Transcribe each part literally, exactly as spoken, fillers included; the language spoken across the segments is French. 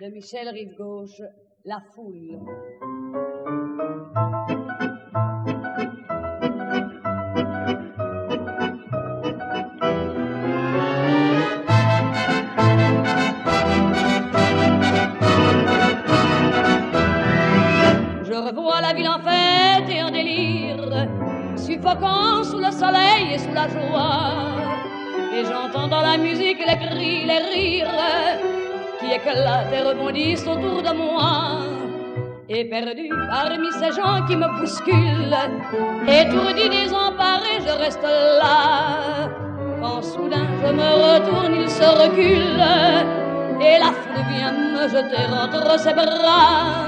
de Michel Rive-Gauche, La Foule. Je revois la ville en fête et en délire, suffocant sous le soleil et sous la joie. Et j'entends dans la musique les cris, les rires qui éclatent et rebondissent autour de moi. Et perdu parmi ces gens qui me bousculent, étourdi, désemparé, je reste là. Quand soudain je me retourne, il se recule et la foule vient me jeter entre ses bras.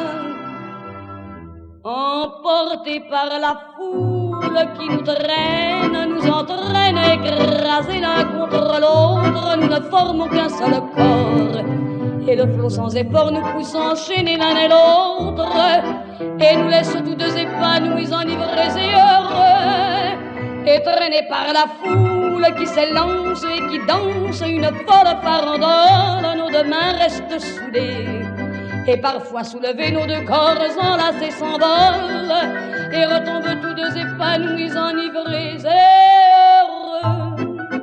Emportés par la foule qui nous traîne, nous entraîne, écrasés l'un contre l'autre, nous ne formons qu'un seul corps. Et le flot sans effort nous pousse enchaîner l'un et l'autre, et nous laisse tous deux épanouis, enivrés et heureux. Et traînés par la foule qui s'élance et qui danse une folle farandole, nos deux mains restent soudées. Et parfois soulevés, nos deux corps enlacés s'envolent et retombent tous deux épanouis, enivrés et heureux.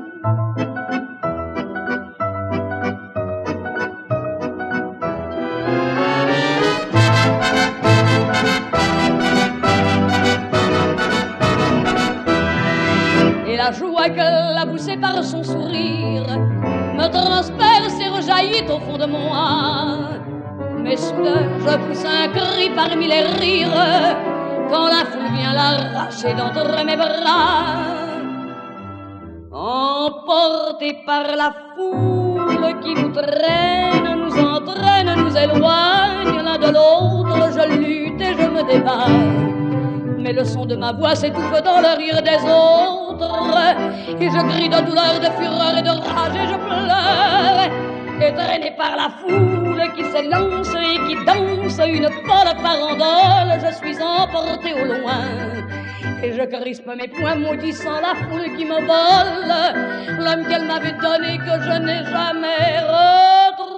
Et la joie que l'a poussée par son sourire me transperce et rejaillit au fond de moi. Mais soudain je pousse un cri parmi les rires quand la foule vient l'arracher d'entre mes bras. Emportés par la foule qui nous traîne, nous entraîne, nous éloigne l'un de l'autre, je lutte et je me débat. Mais le son de ma voix s'étouffe dans le rire des autres, et je crie de douleur, de fureur et de rage et je pleure. Et traîné par la foule qui s'élance et qui danse une folle farandole, je suis emporté au loin. Et je crispe mes poings maudissant la foule qui me vole l'homme qu'elle m'avait donné que je n'ai jamais retrouvé.